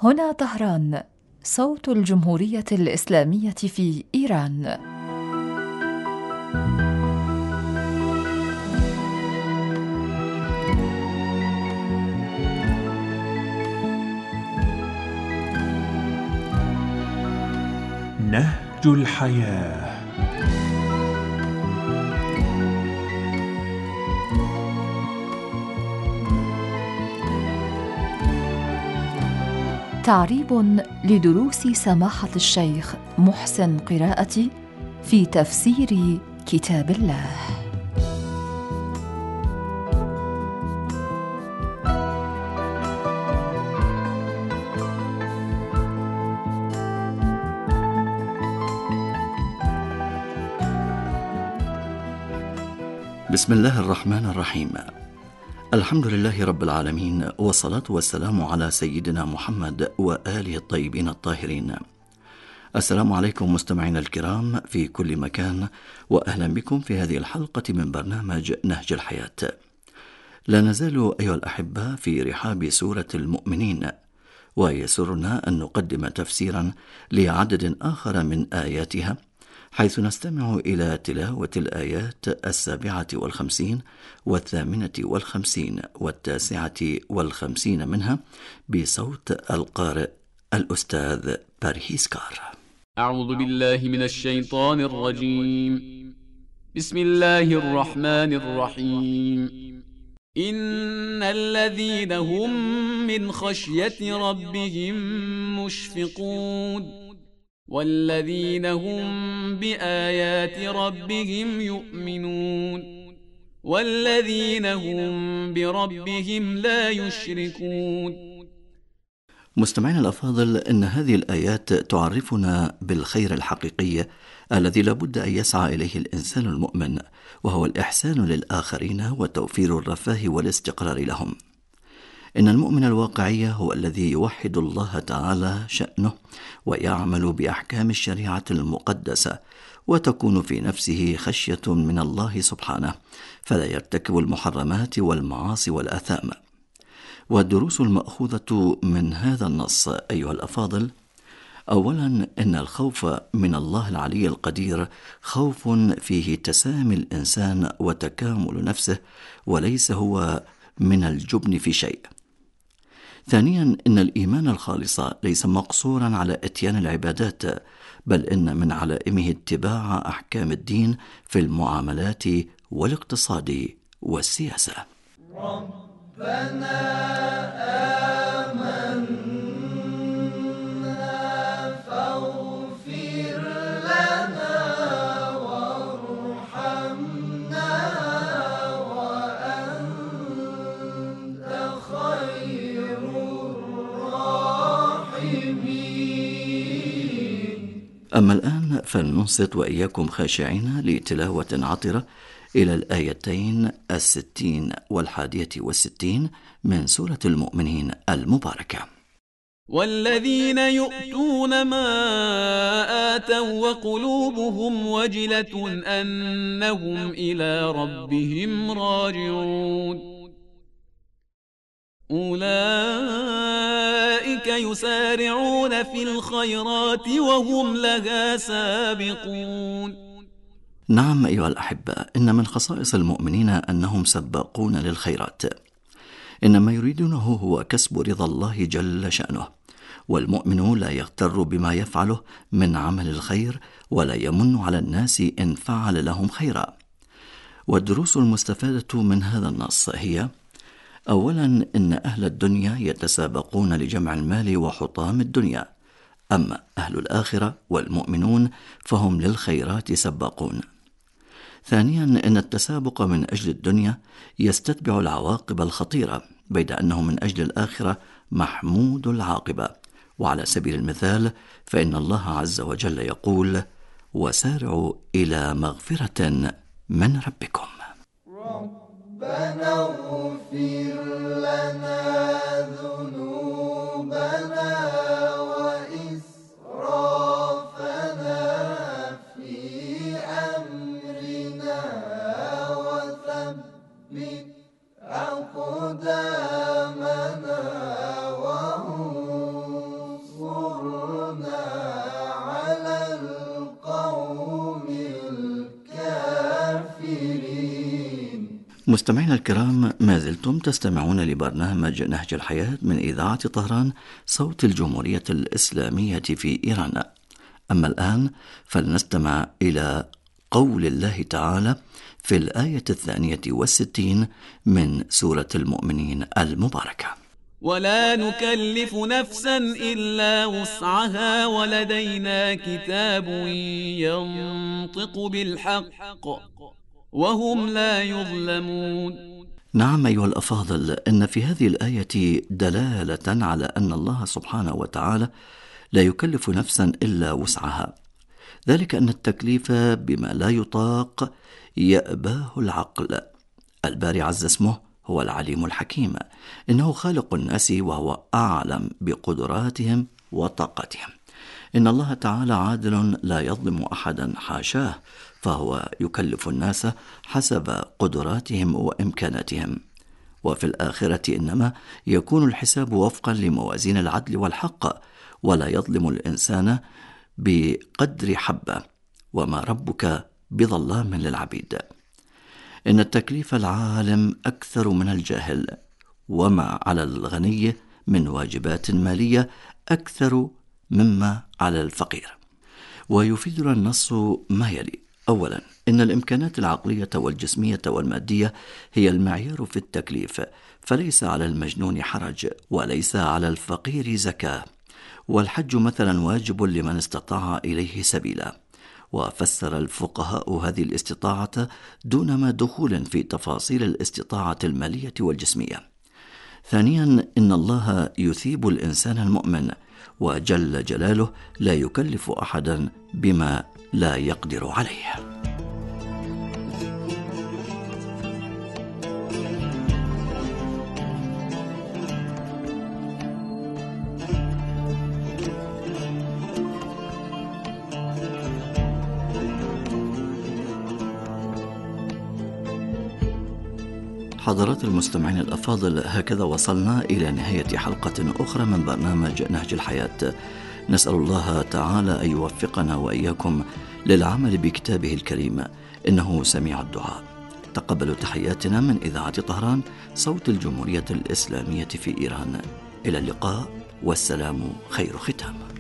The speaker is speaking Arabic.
هنا طهران، صوت الجمهورية الإسلامية في إيران. نهج الحياة. تعريب لدروس سماحة الشيخ محسن قراءتي في تفسير كتاب الله. بسم الله الرحمن الرحيم. الحمد لله رب العالمين، والصلاة والسلام على سيدنا محمد وآله الطيبين الطاهرين. السلام عليكم مستمعينا الكرام في كل مكان، وأهلا بكم في هذه الحلقة من برنامج نهج الحياة. لا نزال أيها الأحبة في رحاب سورة المؤمنين، ويسرنا أن نقدم تفسيرا لعدد آخر من آياتها، حيث نستمع إلى تلاوة الآيات 57 و58 و59 منها بصوت القارئ الأستاذ بارهيسكار. أعوذ بالله من الشيطان الرجيم. بسم الله الرحمن الرحيم. إن الذين هم من خشية ربهم مشفقون والذين هم بآيات ربهم يؤمنون والذين هم بربهم لا يشركون. مستمعين الأفاضل، إن هذه الآيات تعرفنا بالخير الحقيقي الذي لابد أن يسعى إليه الإنسان المؤمن، وهو الإحسان للآخرين وتوفير الرفاه والاستقرار لهم. إن المؤمن الواقعي هو الذي يوحد الله تعالى شأنه ويعمل بأحكام الشريعة المقدسة، وتكون في نفسه خشية من الله سبحانه، فلا يرتكب المحرمات والمعاصي والآثام. والدروس المأخوذة من هذا النص أيها الأفاضل: أولا، إن الخوف من الله العلي القدير خوف فيه تسامي الإنسان وتكامل نفسه، وليس هو من الجبن في شيء. ثانيا، إن الإيمان الخالص ليس مقصورا على إتيان العبادات، بل إن من علائمه اتباع أحكام الدين في المعاملات والاقتصاد والسياسة. ربنا آمنا فاغفر لنا وارحمنا وأنت خير الراحمين. أما الآن فلننصت وإياكم خاشعين لتلاوة عطرة إلى الآيتين 60 و61 من سورة المؤمنين المباركة. والذين يؤتون ما آتوا وقلوبهم وجلة أنهم إلى ربهم راجعون أولئك يسارعون في الخيرات وهم لها سابقون. نعم أيها الأحبة، إن من خصائص المؤمنين أنهم سباقون للخيرات. إن ما يريدونه هو كسب رضا الله جل شأنه، والمؤمن لا يغتر بما يفعله من عمل الخير، ولا يمن على الناس إن فعل لهم خيرا. والدروس المستفادة من هذا النص هي: أولا، إن أهل الدنيا يتسابقون لجمع المال وحطام الدنيا، أما أهل الآخرة والمؤمنون فهم للخيرات سباقون. ثانيا، إن التسابق من أجل الدنيا يستتبع العواقب الخطيرة، بيد أنه من أجل الآخرة محمود العاقبة. وعلى سبيل المثال، فإن الله عز وجل يقول: وسارعوا إلى مغفرة من ربكم. ربنا اغفر لنا ذنوبنا وإسرافنا في أمرنا وثبت أقدامنا وانصرنا مستمعينا الكرام، ما زلتم تستمعون لبرنامج نهج الحياة من إذاعة طهران، صوت الجمهورية الإسلامية في إيران. أما الآن فلنستمع إلى قول الله تعالى في الآية 62 من سورة المؤمنين المباركة: ولا نكلف نفسا إلا وسعها ولدينا كتاب ينطق بالحق وهم لا يظلمون. نعم أيها الأفاضل، إن في هذه الآية دلالة على أن الله سبحانه وتعالى لا يكلف نفسا إلا وسعها، ذلك أن التكليف بما لا يطاق يأباه العقل. الباري عز اسمه هو العليم الحكيم، إنه خالق الناس وهو أعلم بقدراتهم وطاقتهم. إن الله تعالى عادل لا يظلم أحدا، حاشاه، فهو يكلف الناس حسب قدراتهم وإمكاناتهم. وفي الآخرة إنما يكون الحساب وفقا لموازين العدل والحق، ولا يظلم الإنسان بقدر حبة، وما ربك بظلام للعبيد. إن التكليف العالم أكثر من الجاهل، وما على الغني من واجبات مالية أكثر مما على الفقير. ويفيدنا النص ما يلي: أولا، إن الإمكانات العقلية والجسمية والمادية هي المعيار في التكليف، فليس على المجنون حرج، وليس على الفقير زكاة، والحج مثلا واجب لمن استطاع إليه سبيلا. وفسر الفقهاء هذه الاستطاعة دونما دخول في تفاصيل الاستطاعة المالية والجسمية. ثانيا، إن الله يثيب الإنسان المؤمن، وجل جلاله لا يكلف أحدا بما لا يقدر عليه. حضرات المستمعين الأفاضل، هكذا وصلنا إلى نهاية حلقة أخرى من برنامج نهج الحياة. نسأل الله تعالى أن يوفقنا وإياكم للعمل بكتابه الكريم، إنه سميع الدعاء. تقبلوا تحياتنا من إذاعة طهران، صوت الجمهورية الإسلامية في إيران. إلى اللقاء، والسلام خير ختام.